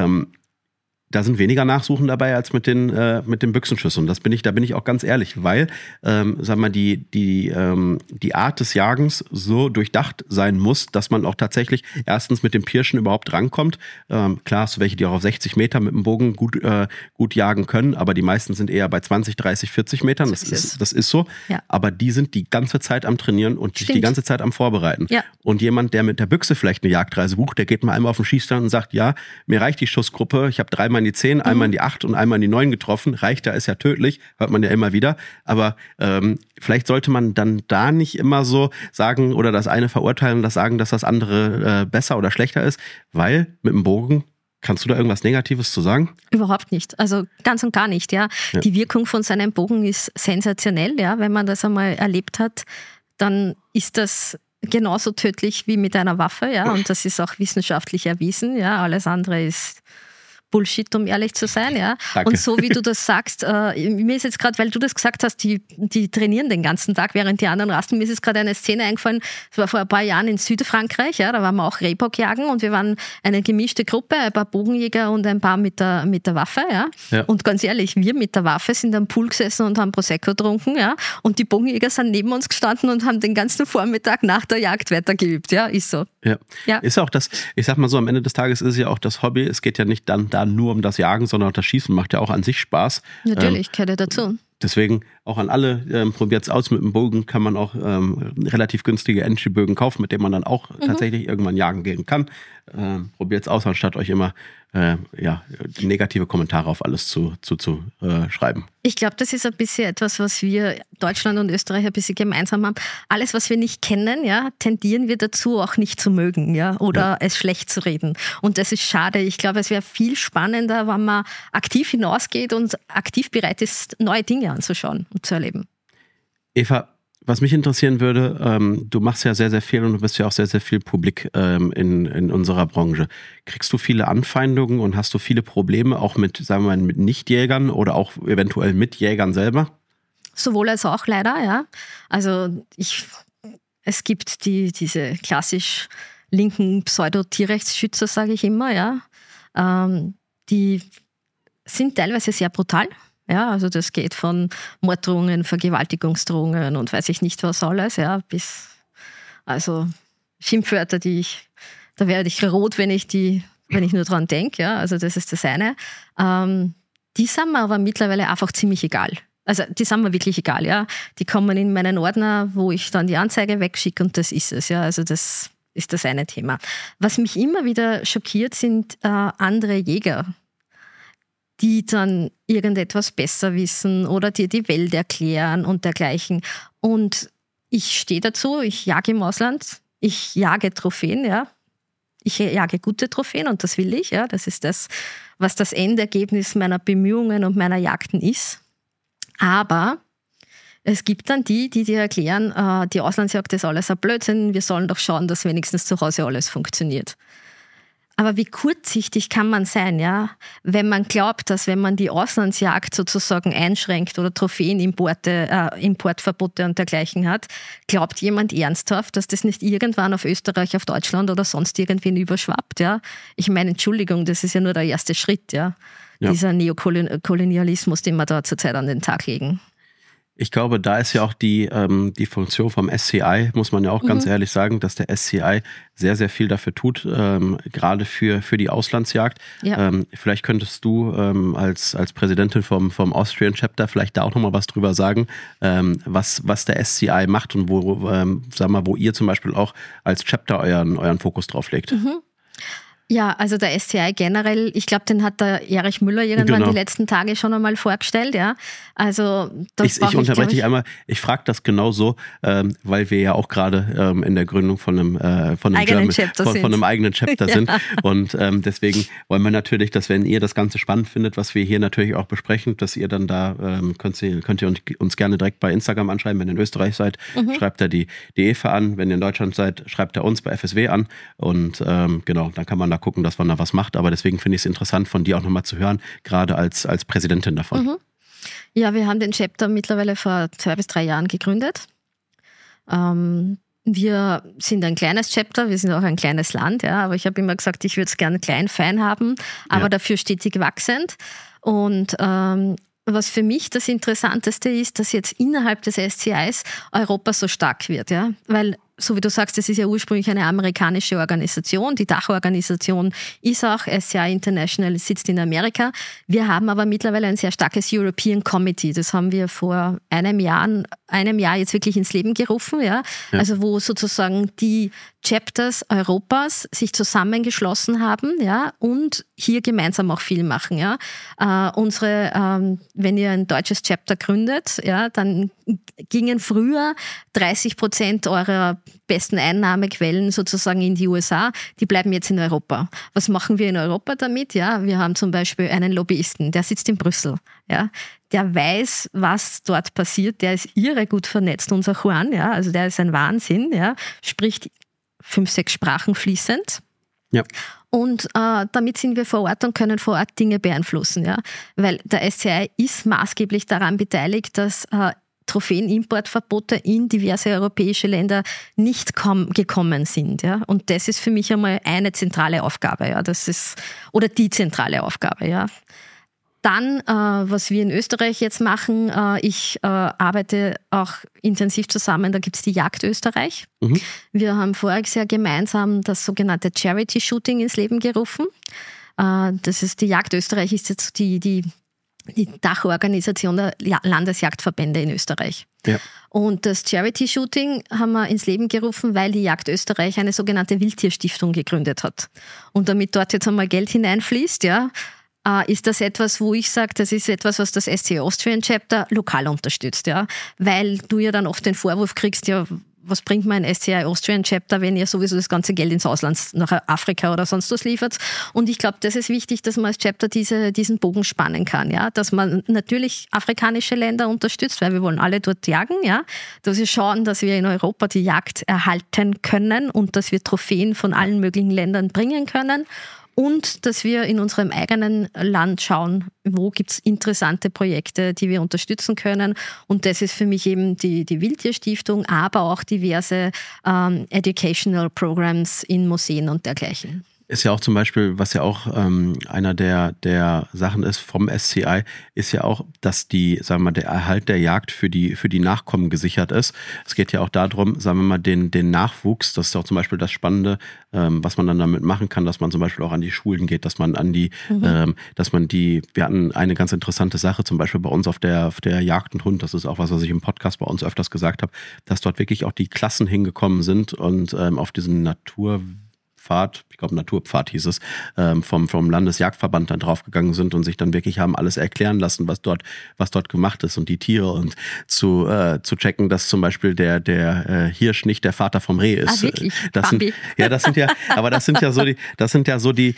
Da sind weniger Nachsuchen dabei als mit den Büchsenschüssen. Da bin ich auch ganz ehrlich, weil, sag mal, die Art des Jagens so durchdacht sein muss, dass man auch tatsächlich erstens mit dem Pirschen überhaupt rankommt. Klar hast du welche, die auch auf 60 Meter mit dem Bogen gut jagen können, aber die meisten sind eher bei 20, 30, 40 Metern. Das ist so. Ja. Aber die sind die ganze Zeit am Trainieren und die ganze Zeit am Vorbereiten. Ja. Und jemand, der mit der Büchse vielleicht eine Jagdreise bucht, der geht mal einmal auf den Schießstand und sagt, ja, mir reicht die Schussgruppe, ich habe 3 in die 10, einmal in die 8 und einmal in die 9 getroffen. Reicht, da ist ja tödlich, hört man ja immer wieder. Aber vielleicht sollte man dann da nicht immer so sagen oder das eine verurteilen und das sagen, dass das andere besser oder schlechter ist, weil mit dem Bogen, kannst du da irgendwas Negatives zu sagen? Überhaupt nicht, also ganz und gar nicht. Ja. Die Wirkung von seinem Bogen ist sensationell. Ja. Wenn man das einmal erlebt hat, dann ist das genauso tödlich wie mit einer Waffe. Ja. Und das ist auch wissenschaftlich erwiesen. Ja. Alles andere ist Bullshit, um ehrlich zu sein, ja. Danke. Und so wie du das sagst, mir ist jetzt gerade, weil du das gesagt hast, die trainieren den ganzen Tag, während die anderen rasten, mir ist jetzt gerade eine Szene eingefallen, das war vor ein paar Jahren in Südfrankreich, ja, da waren wir auch Rehbockjagen und wir waren eine gemischte Gruppe, ein paar Bogenjäger und ein paar mit der Waffe, ja. Und ganz ehrlich, wir mit der Waffe sind am Pool gesessen und haben Prosecco getrunken, ja, und die Bogenjäger sind neben uns gestanden und haben den ganzen Vormittag nach der Jagd weitergeübt, ja, ist so. Ja. Ist auch das, ich sag mal so, am Ende des Tages ist es ja auch das Hobby, es geht ja nicht dann da nur um das Jagen, sondern auch das Schießen macht ja auch an sich Spaß. Natürlich, gehört ja dazu. Deswegen auch an alle, probiert es aus mit dem Bogen, kann man auch relativ günstige Entry-Bögen kaufen, mit denen man dann auch tatsächlich irgendwann jagen gehen kann. Probiert es aus, anstatt euch immer negative Kommentare auf alles zu schreiben. Ich glaube, das ist ein bisschen etwas, was wir Deutschland und Österreich ein bisschen gemeinsam haben. Alles, was wir nicht kennen, ja, tendieren wir dazu, auch nicht zu mögen, ja, oder es schlecht zu reden. Und das ist schade. Ich glaube, es wäre viel spannender, wenn man aktiv hinausgeht und aktiv bereit ist, neue Dinge anzuschauen und zu erleben. Eva, was mich interessieren würde, du machst ja sehr, sehr viel und du bist ja auch sehr, sehr viel publik in unserer Branche. Kriegst du viele Anfeindungen und hast du viele Probleme auch mit, sagen wir mal, mit Nichtjägern oder auch eventuell mit Jägern selber? Sowohl als auch leider, ja. Also es gibt diese klassisch linken Pseudo-Tierrechtsschützer, sage ich immer, ja. Die sind teilweise sehr brutal. Ja, also das geht von Morddrohungen, Vergewaltigungsdrohungen und weiß ich nicht was alles, ja, bis also Schimpfwörter, da werde ich rot, wenn ich nur dran denke, ja, also das ist das eine. Die sind mir aber mittlerweile einfach ziemlich egal. Also die sind mir wirklich egal, ja. Die kommen in meinen Ordner, wo ich dann die Anzeige wegschicke und das ist es, ja. Also das ist das eine Thema. Was mich immer wieder schockiert, sind andere Jäger, die dann irgendetwas besser wissen oder dir die Welt erklären und dergleichen. Und ich stehe dazu, ich jage im Ausland, ich jage Trophäen, ja. Ich jage gute Trophäen und das will ich, ja. Das ist das, was das Endergebnis meiner Bemühungen und meiner Jagden ist. Aber es gibt dann die dir erklären, die Auslandsjagd ist alles ein Blödsinn, wir sollen doch schauen, dass wenigstens zu Hause alles funktioniert. Aber wie kurzsichtig kann man sein, ja, wenn man glaubt, dass wenn man die Auslandsjagd sozusagen einschränkt oder Trophäenimporte, Importverbote und dergleichen hat, glaubt jemand ernsthaft, dass das nicht irgendwann auf Österreich, auf Deutschland oder sonst irgendwen überschwappt, ja? Ich meine, Entschuldigung, das ist ja nur der erste Schritt, ja. Dieser Neokolonialismus, den wir da zurzeit an den Tag legen. Ich glaube, da ist ja auch die Funktion vom SCI, muss man ja auch ganz ehrlich sagen, dass der SCI sehr, sehr viel dafür tut, gerade für die Auslandsjagd. Ja. Vielleicht könntest du als Präsidentin vom Austrian Chapter vielleicht da auch nochmal was drüber sagen, was der SCI macht und wo ihr zum Beispiel auch als Chapter euren Fokus drauf legt. Ja, also der SCI generell, ich glaube, den hat der Erich Müller irgendwann die letzten Tage schon einmal vorgestellt, ja. Also ich unterbreche dich einmal, ich frage das genau so, weil wir ja auch gerade in der Gründung von einem eigenen Chapter sind. Und deswegen wollen wir natürlich, dass wenn ihr das Ganze spannend findet, was wir hier natürlich auch besprechen, dass ihr dann da könnt ihr uns gerne direkt bei Instagram anschreiben. Wenn ihr in Österreich seid, schreibt ihr die Eva an. Wenn ihr in Deutschland seid, schreibt ihr uns bei FSW an. Und genau, dann kann man da da gucken, dass man da was macht. Aber deswegen finde ich es interessant, von dir auch nochmal zu hören, gerade als Präsidentin davon. Ja, wir haben den Chapter mittlerweile vor 2 bis 3 Jahren gegründet. Wir sind ein kleines Chapter, wir sind auch ein kleines Land, ja, aber ich habe immer gesagt, ich würde es gerne klein, fein haben, aber dafür stetig wachsend. Und was für mich das Interessanteste ist, dass jetzt innerhalb des SCIs Europa so stark wird, ja, weil so wie du sagst, das ist ja ursprünglich eine amerikanische Organisation. Die Dachorganisation ist auch SCI International, sitzt in Amerika. Wir haben aber mittlerweile ein sehr starkes European Committee. Das haben wir vor einem Jahr jetzt wirklich ins Leben gerufen. Ja? Also wo sozusagen die Chapters Europas sich zusammengeschlossen haben, ja, und hier gemeinsam auch viel machen. Ja? Wenn ihr ein deutsches Chapter gründet, ja, dann gingen früher 30% eurer besten Einnahmequellen sozusagen in die USA, die bleiben jetzt in Europa. Was machen wir in Europa damit? Ja, wir haben zum Beispiel einen Lobbyisten, der sitzt in Brüssel. Ja, der weiß, was dort passiert, der ist irre gut vernetzt, unser Juan, ja, also der ist ein Wahnsinn, ja, spricht 5, 6 Sprachen fließend. Ja. Und damit sind wir vor Ort und können vor Ort Dinge beeinflussen, ja, weil der SCI ist maßgeblich daran beteiligt, dass Trophäenimportverbote in diverse europäische Länder nicht gekommen sind. Ja? Und das ist für mich einmal eine zentrale Aufgabe. Ja? Oder die zentrale Aufgabe. Ja? Dann, was wir in Österreich jetzt machen, ich arbeite auch intensiv zusammen, da gibt es die Jagd Österreich. Wir haben voriges Jahr gemeinsam das sogenannte Charity-Shooting ins Leben gerufen. Das ist die Jagd Österreich, ist jetzt die Dachorganisation der Landesjagdverbände in Österreich. Ja. Und das Charity-Shooting haben wir ins Leben gerufen, weil die Jagd Österreich eine sogenannte Wildtierstiftung gegründet hat. Und damit dort jetzt einmal Geld hineinfließt, ja, ist das etwas, wo ich sage, das ist etwas, was das SCI Austrian Chapter lokal unterstützt. Ja? Weil du ja dann oft den Vorwurf kriegst, ja, was bringt mein SCI Austrian Chapter, wenn ihr sowieso das ganze Geld ins Ausland, nach Afrika oder sonst was liefert. Und ich glaube, das ist wichtig, dass man als Chapter diesen Bogen spannen kann. Ja? Dass man natürlich afrikanische Länder unterstützt, weil wir wollen alle dort jagen. Ja? Dass wir schauen, dass wir in Europa die Jagd erhalten können und dass wir Trophäen von allen möglichen Ländern bringen können. Und dass wir in unserem eigenen Land schauen, wo gibt es interessante Projekte, die wir unterstützen können. Und das ist für mich eben die Wildtierstiftung, aber auch diverse Educational Programs in Museen und dergleichen. Ist ja auch zum Beispiel, was ja auch einer der Sachen ist vom SCI, ist ja auch, dass der Erhalt der Jagd für die Nachkommen gesichert ist. Es geht ja auch darum, sagen wir mal, den Nachwuchs, das ist auch zum Beispiel das Spannende, was man dann damit machen kann, dass man zum Beispiel auch an die Schulen geht, dass man wir hatten eine ganz interessante Sache, zum Beispiel bei uns auf der Jagd und Hund, das ist auch was ich im Podcast bei uns öfters gesagt habe, dass dort wirklich auch die Klassen hingekommen sind und auf diesen Naturpfad hieß es, vom Landesjagdverband dann draufgegangen sind und sich dann wirklich haben alles erklären lassen, was dort gemacht ist und die Tiere und zu checken, dass zum Beispiel der Hirsch nicht der Vater vom Reh ist. Wirklich? Das sind ja so die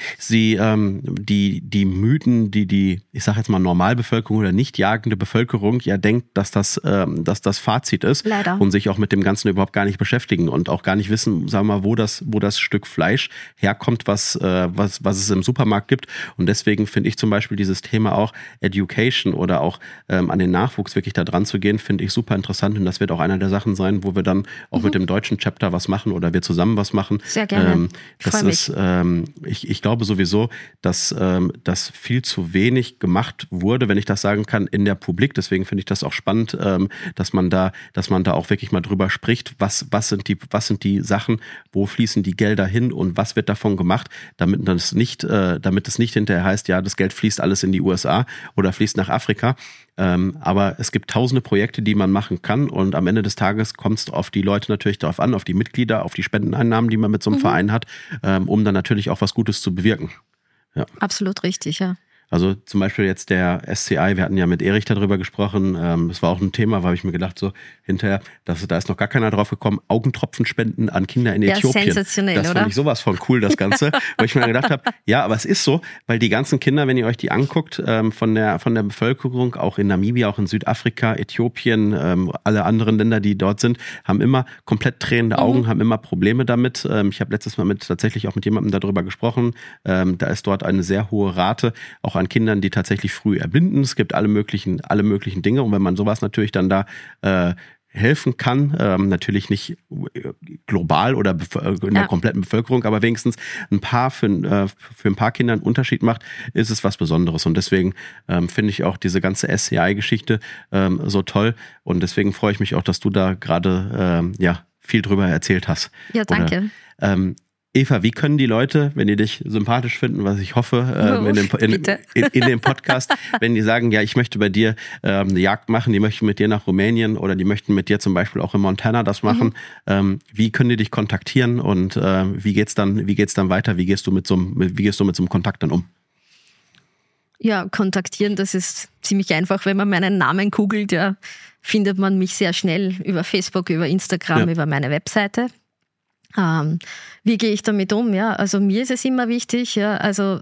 Mythen, die ich sag jetzt mal Normalbevölkerung oder nicht jagende Bevölkerung ja denkt, dass das Fazit ist. Leider. Und sich auch mit dem Ganzen überhaupt gar nicht beschäftigen und auch gar nicht wissen, sagen wir mal, wo das Stück Fleisch herkommt, was es im Supermarkt gibt. Und deswegen finde ich zum Beispiel dieses Thema auch Education oder auch an den Nachwuchs wirklich da dran zu gehen, finde ich super interessant. Und das wird auch einer der Sachen sein, wo wir dann auch mit dem deutschen Chapter was machen oder wir zusammen was machen. Sehr gerne. Ich glaube sowieso, dass viel zu wenig gemacht wurde, wenn ich das sagen kann, in der Publik. Deswegen finde ich das auch spannend, dass man da auch wirklich mal drüber spricht, was sind die Sachen, wo fließen die Gelder hin und was wird davon gemacht, damit es nicht hinterher heißt, ja, das Geld fließt alles in die USA oder fließt nach Afrika. Aber es gibt tausende Projekte, die man machen kann und am Ende des Tages kommt es auf die Leute natürlich darauf an, auf die Mitglieder, auf die Spendeneinnahmen, die man mit so einem Verein hat, um dann natürlich auch was Gutes zu bewirken. Ja. Absolut richtig, ja. Also zum Beispiel jetzt der SCI, wir hatten ja mit Erich darüber gesprochen, das war auch ein Thema, habe ich mir gedacht, so hinterher, da ist noch gar keiner drauf gekommen, Augentropfenspenden an Kinder in Äthiopien. Sensationell, das fand oder? ich sowas von cool, das Ganze, weil ich mir gedacht habe, ja, aber es ist so, weil die ganzen Kinder, wenn ihr euch die anguckt, von der Bevölkerung, auch in Namibia, auch in Südafrika, Äthiopien, alle anderen Länder, die dort sind, haben immer komplett tränende Augen, haben immer Probleme damit. Ich habe letztes Mal tatsächlich auch mit jemandem darüber gesprochen, da ist dort eine sehr hohe Rate, auch an Kindern, die tatsächlich früh erblinden. Es gibt alle möglichen Dinge. Und wenn man sowas natürlich dann da helfen kann, natürlich nicht global oder in der kompletten Bevölkerung, aber wenigstens für ein paar Kinder einen Unterschied macht, ist es was Besonderes. Und deswegen finde ich auch diese ganze SCI-Geschichte so toll. Und deswegen freue ich mich auch, dass du da gerade viel drüber erzählt hast. Ja, danke. Oder, Eva, wie können die Leute, wenn die dich sympathisch finden, was ich hoffe, in dem Podcast, wenn die sagen, ja, ich möchte bei dir eine Jagd machen, die möchten mit dir nach Rumänien oder die möchten mit dir zum Beispiel auch in Montana das machen, wie können die dich kontaktieren und wie geht's dann weiter? Wie gehst du mit so einem Kontakt dann um? Ja, kontaktieren, das ist ziemlich einfach. Wenn man meinen Namen googelt, ja, findet man mich sehr schnell über Facebook, über Instagram, über meine Webseite. Wie gehe ich damit um? Ja, also mir ist es immer wichtig, ja, also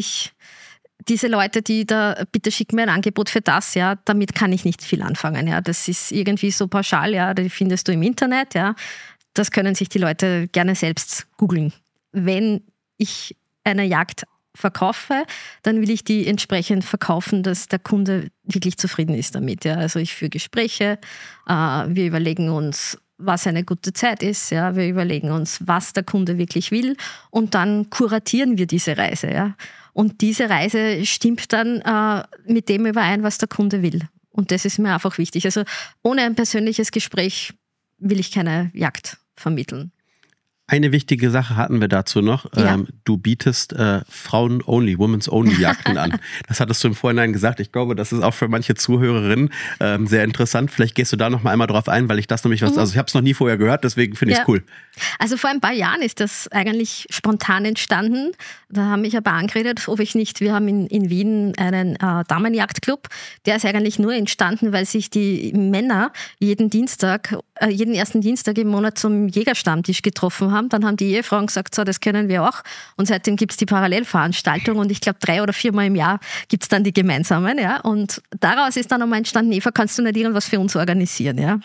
diese Leute, die da, bitte schick mir ein Angebot für das, ja, damit kann ich nicht viel anfangen, ja, das ist irgendwie so pauschal, ja, die findest du im Internet, ja, das können sich die Leute gerne selbst googeln. Wenn ich eine Jagd verkaufe, dann will ich die entsprechend verkaufen, dass der Kunde wirklich zufrieden ist damit, ja, also ich führe Gespräche, wir überlegen uns, was eine gute Zeit ist. Ja. Wir überlegen uns, was der Kunde wirklich will und dann kuratieren wir diese Reise. Ja. Und diese Reise stimmt dann mit dem überein, was der Kunde will. Und das ist mir einfach wichtig. Also ohne ein persönliches Gespräch will ich keine Jagd vermitteln. Eine wichtige Sache hatten wir dazu noch. Ja. Du bietest Frauen-only, Women's-only Jagden an. Das hattest du im Vorhinein gesagt. Ich glaube, das ist auch für manche Zuhörerinnen sehr interessant. Vielleicht gehst du da noch mal einmal drauf ein, weil ich das nämlich also ich habe es noch nie vorher gehört, deswegen finde ich es cool. Also vor ein paar Jahren ist das eigentlich spontan entstanden. Da haben mich aber angeredet, ob ich nicht, wir haben in Wien einen Damenjagdclub. Der ist eigentlich nur entstanden, weil sich die Männer jeden ersten Dienstag im Monat zum Jägerstammtisch getroffen haben. Dann haben die Ehefrauen gesagt, so, das können wir auch. Und seitdem gibt es die Parallelveranstaltung und ich glaube 3 oder 4 Mal im Jahr gibt es dann die gemeinsamen. Ja? Und daraus ist dann nochmal entstanden, Eva, kannst du nicht irgendwas für uns organisieren? Ja?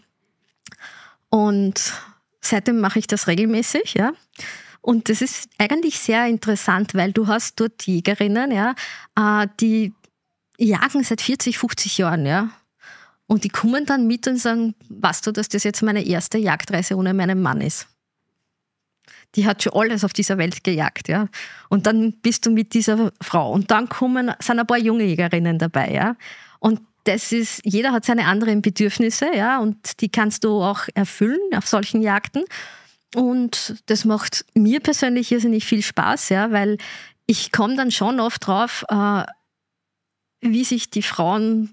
Und seitdem mache ich das regelmäßig. Ja? Und das ist eigentlich sehr interessant, weil du hast dort Jägerinnen, ja, die jagen seit 40, 50 Jahren. Ja? Und die kommen dann mit und sagen, weißt du, dass das jetzt meine erste Jagdreise ohne meinen Mann ist? Die hat schon alles auf dieser Welt gejagt, ja. Und dann bist du mit dieser Frau. Und dann sind ein paar junge Jägerinnen dabei, ja. Und jeder hat seine anderen Bedürfnisse, ja. Und die kannst du auch erfüllen auf solchen Jagden. Und das macht mir persönlich irrsinnig viel Spaß, ja, weil ich komme dann schon oft drauf, wie sich die Frauen,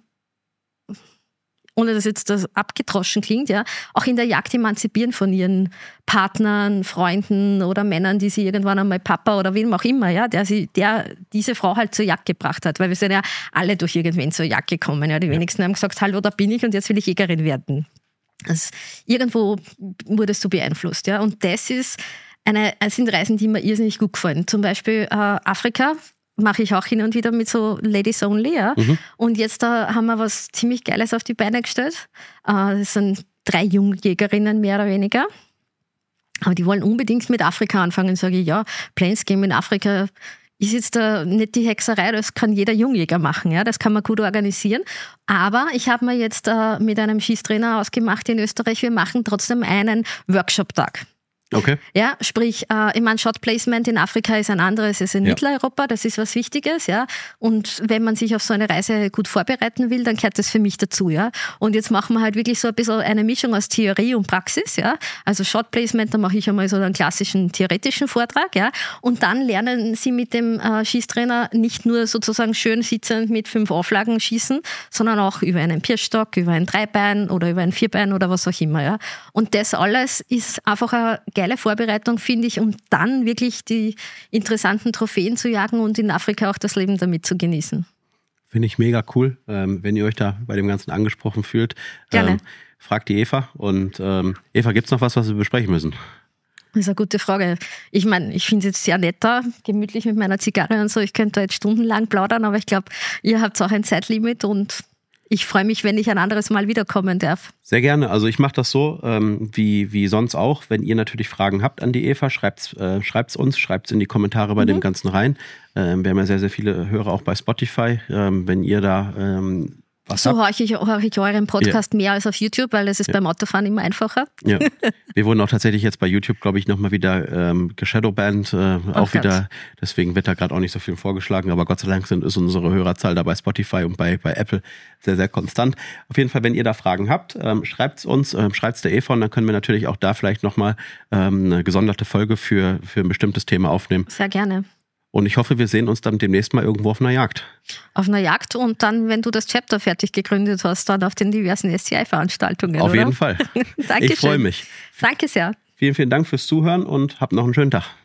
ohne dass jetzt das abgedroschen klingt, ja, auch in der Jagd emanzipieren von ihren Partnern, Freunden oder Männern, die sie irgendwann einmal Papa oder wem auch immer, ja, der diese Frau halt zur Jagd gebracht hat, weil wir sind ja alle durch irgendwen zur Jagd gekommen, ja, die wenigsten haben gesagt, hallo, da bin ich und jetzt will ich Jägerin werden. Also, irgendwo wurdest du beeinflusst, ja, und das sind Reisen, die mir irrsinnig gut gefallen. Zum Beispiel Afrika mache ich auch hin und wieder mit so Ladies Only, ja. Und jetzt haben wir was ziemlich Geiles auf die Beine gestellt. Das sind 3 Jungjägerinnen, mehr oder weniger. Aber die wollen unbedingt mit Afrika anfangen. Sage ich, ja, Plains Game in Afrika ist jetzt nicht die Hexerei, das kann jeder Jungjäger machen, ja, das kann man gut organisieren. Aber ich habe mir jetzt mit einem Schießtrainer ausgemacht in Österreich, wir machen trotzdem einen Workshop-Tag. Okay. Ja, sprich, ich meine, Shot Placement in Afrika ist ein anderes als in Mitteleuropa, das ist was Wichtiges, ja. Und wenn man sich auf so eine Reise gut vorbereiten will, dann gehört das für mich dazu, ja. Und jetzt machen wir halt wirklich so ein bisschen eine Mischung aus Theorie und Praxis, ja. Also Shot Placement, da mache ich einmal so einen klassischen theoretischen Vortrag, ja. Und dann lernen sie mit dem Schießtrainer nicht nur sozusagen schön sitzend mit 5 Auflagen schießen, sondern auch über einen Pirschstock, über ein Dreibein oder über ein Vierbein oder was auch immer, ja. Und das alles ist einfach ein geile Vorbereitung, finde ich, um dann wirklich die interessanten Trophäen zu jagen und in Afrika auch das Leben damit zu genießen. Finde ich mega cool, wenn ihr euch da bei dem Ganzen angesprochen fühlt. Gerne. Fragt die Eva. Und Eva, gibt es noch was wir besprechen müssen? Das ist eine gute Frage. Ich meine, ich finde es jetzt sehr nett da, gemütlich mit meiner Zigarre und so. Ich könnte da jetzt stundenlang plaudern, aber ich glaube, ihr habt auch ein Zeitlimit und ich freue mich, wenn ich ein anderes Mal wiederkommen darf. Sehr gerne. Also ich mache das so, wie sonst auch. Wenn ihr natürlich Fragen habt an die Eva, schreibt's uns, schreibt's in die Kommentare bei dem Ganzen rein. Wir haben ja sehr, sehr viele Hörer auch bei Spotify. Wenn ihr da was so habt. höre ich euren Podcast mehr als auf YouTube, weil das ist beim Autofahren immer einfacher. Ja. Wir wurden auch tatsächlich jetzt bei YouTube, glaube ich, nochmal wieder geshadowbanned. Auch wieder. Deswegen wird da gerade auch nicht so viel vorgeschlagen. Aber Gott sei Dank ist unsere Hörerzahl da bei Spotify und bei Apple sehr, sehr konstant. Auf jeden Fall, wenn ihr da Fragen habt, schreibt's uns, schreibt's der Eva und dann können wir natürlich auch da vielleicht nochmal eine gesonderte Folge für ein bestimmtes Thema aufnehmen. Sehr gerne. Und ich hoffe, wir sehen uns dann demnächst mal irgendwo auf einer Jagd. Auf einer Jagd und dann, wenn du das Chapter fertig gegründet hast, dann auf den diversen SCI-Veranstaltungen, Auf oder? jeden Fall. Dankeschön. Ich freue mich. Danke sehr. Vielen, vielen Dank fürs Zuhören und habt noch einen schönen Tag.